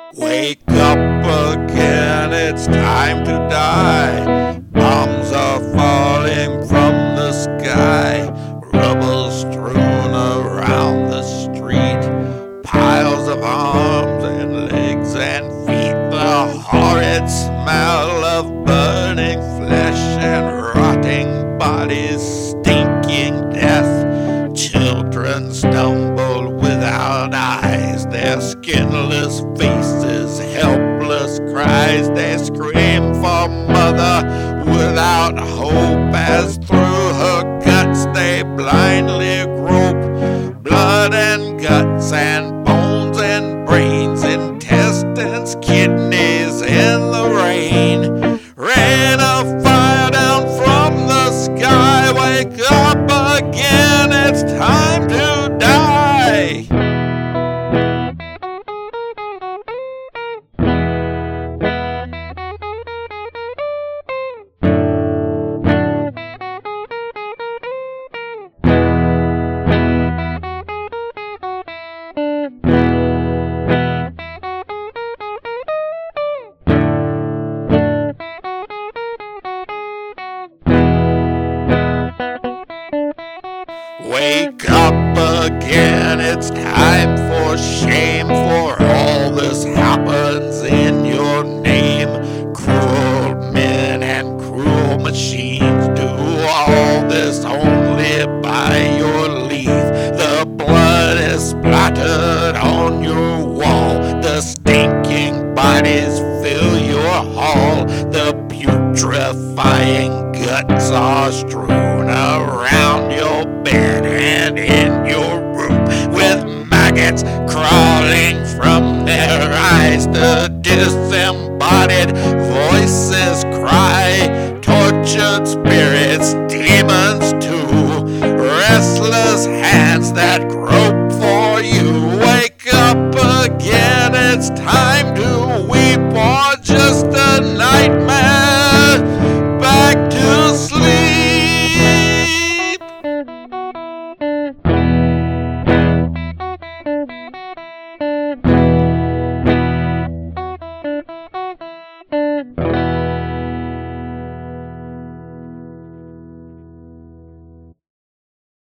Wake up again, it's time to die. Bombs are falling from the sky. Rubble strewn around the street. Piles of arms and legs and feet. The horrid smell of burning flesh and rotting bodies, stinking death. Children stumble without eyes, their skinless faces, helpless cries. They scream for mother without hope, as through her guts they blindly grope. Blood and guts and bones and brains, intestines, kidneys in the rain. Rain of fire down from the sky. Wake up again, it's time to die. Wake up again, it's time for shame, for all this happens in your name. Cruel men and cruel machines do all this only by your leave. The blood is splattered on your wall, the stinking bodies fill your hall. The putrefying guts are strewn around your bed and in your room, with maggots crawling from their eyes. The disembodied voices cry, tortured spirits, demons too, restless hands that grope for you. Wake up again, it's time to